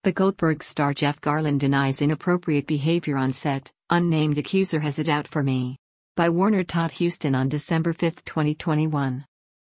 The Goldberg star Jeff Garlin denies inappropriate behavior on set. Unnamed accuser has it out for me. By Warner Todd Huston on December 5, 2021.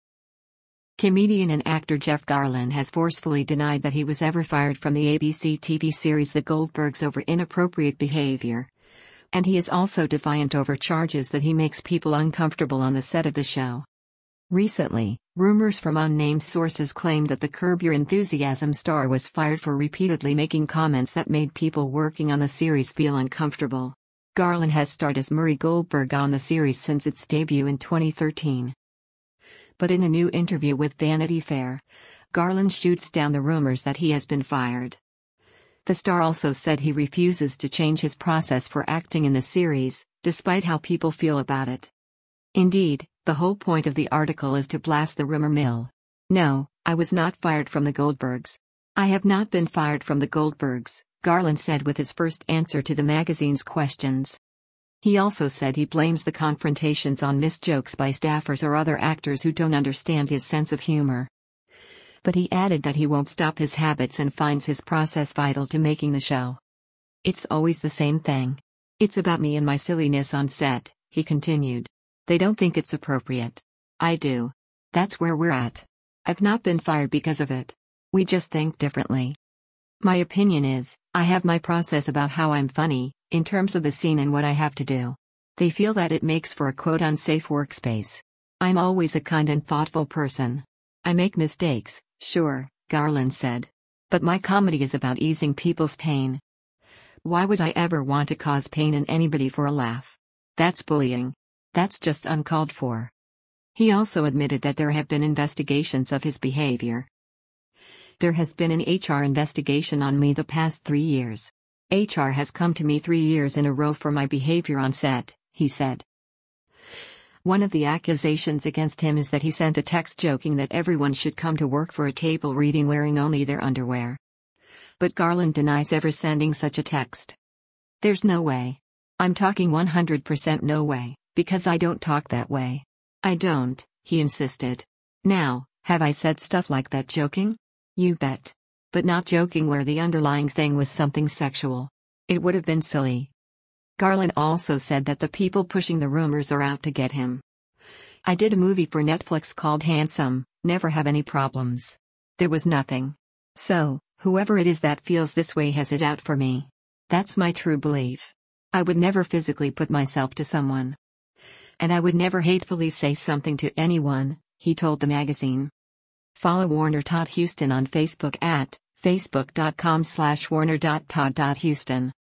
Comedian and actor Jeff Garlin has forcefully denied that he was ever fired from the ABC TV series The Goldbergs over inappropriate behavior. And he is also defiant over charges that he makes people uncomfortable on the set of the show. Recently, rumors from unnamed sources claimed that the Curb Your Enthusiasm star was fired for repeatedly making comments that made people working on the series feel uncomfortable. Garlin has starred as Murray Goldberg on the series since its debut in 2013. But in a new interview with Vanity Fair, Garlin shoots down the rumors that he has been fired. The star also said he refuses to change his process for acting in the series, despite how people feel about it. Indeed, the whole point of the article is to blast the rumor mill. No, I was not fired from the Goldbergs. I have not been fired from the Goldbergs, Garlin said with his first answer to the magazine's questions. He also said he blames the confrontations on missed jokes by staffers or other actors who don't understand his sense of humor. But he added that he won't stop his habits and finds his process vital to making the show. It's always the same thing. It's about me and my silliness on set, he continued. They don't think it's appropriate. I do. That's where we're at. I've not been fired because of it. We just think differently. My opinion is, I have my process about how I'm funny, in terms of the scene and what I have to do. They feel that it makes for a quote unsafe workspace. I'm always a kind and thoughtful person. I make mistakes, sure, Garlin said. But my comedy is about easing people's pain. Why would I ever want to cause pain in anybody for a laugh? That's bullying. That's just uncalled for. He also admitted that there have been investigations of his behavior. There has been an HR investigation on me the past 3 years. HR has come to me 3 years in a row for my behavior on set, he said. One of the accusations against him is that he sent a text joking that everyone should come to work for a table reading wearing only their underwear. But Garlin denies ever sending such a text. There's no way. I'm talking 100% no way. Because I don't talk that way. I don't, he insisted. Now, have I said stuff like that joking? You bet. But not joking where the underlying thing was something sexual. It would have been silly. Garlin also said that the people pushing the rumors are out to get him. I did a movie for Netflix called Handsome, never have any problems. There was nothing. So, whoever it is that feels this way has it out for me. That's my true belief. I would never physically put myself to someone. And I would never hatefully say something to anyone, he told the magazine. Follow Warner Todd Huston on Facebook at facebook.com/warner.todd.huston.